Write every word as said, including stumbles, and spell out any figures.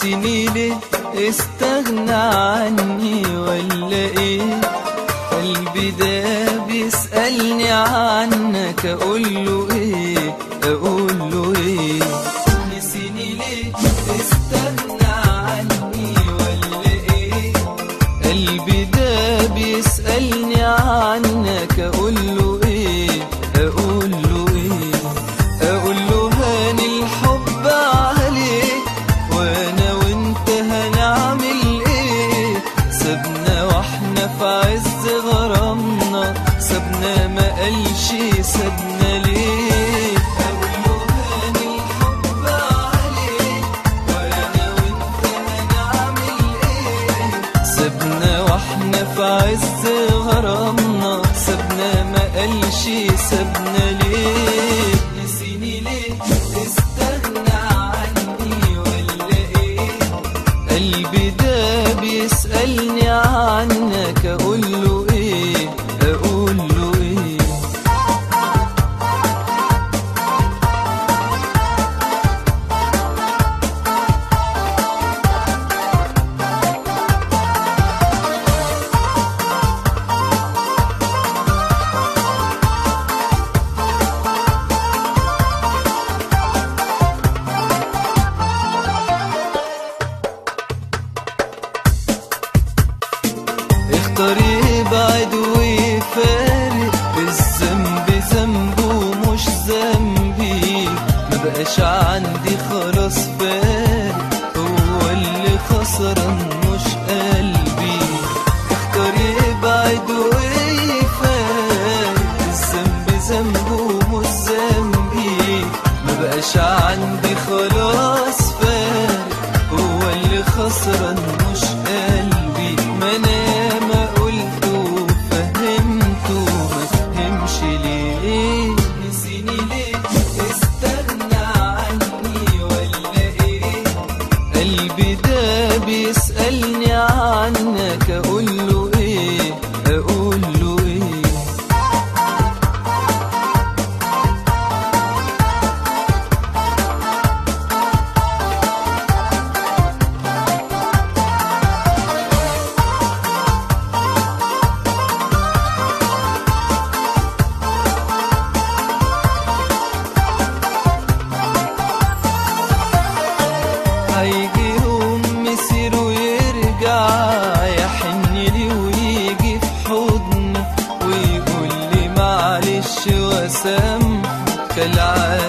نسيني ليه؟ استغنى عني ولا ايه؟ قلبي ده بيسألني عنك، اقوله ايه؟ اقوله ايه؟ نسيني ليه؟ استغنى عني ولا ايه؟ قلبي ده بيسألني عنك، اقوله ايه؟ اقوله ايه؟ اقوله هاني الحب عليك، وانا وانت هنعمل ايه؟ سابنا واحنا في عز غرامنا، سابنا ما قالش سابنا ليه؟ اقوله هاني الحب عليك، وانا وانت هنعمل ايه؟ سابنا واحنا في عز غرامنا، سابنا ما قالش سابنا ليه؟ نسيني ليه؟ استغنى عني ولا ايه؟ قلبي ده بيسألني عنك، اقوله ايه؟ اقوله ايه؟ اختار يبعد ويفارق، الذنب ذنبه مش ذنبي، مبقاش عندي خلاص فارق، هو اللي خسران مش قلبي. اختار يبعد ويفارق، الذنب ذنبه مش ذنبي، مبقاش عندي خلاص فارق، هو اللي خسران مش قلبي. ما انا ما قلت وفهمت وما فهمش ليه؟ نسيني ليه؟ استغنى عني ولا ايه؟ قلبي ده بيسألني عنك، اقوله ايه؟ اقوله ايه؟ هيجي يوم مسير ويرجع، يحن لي ويجي في حضني، ويقول لي معلش وسامحك، كالعادة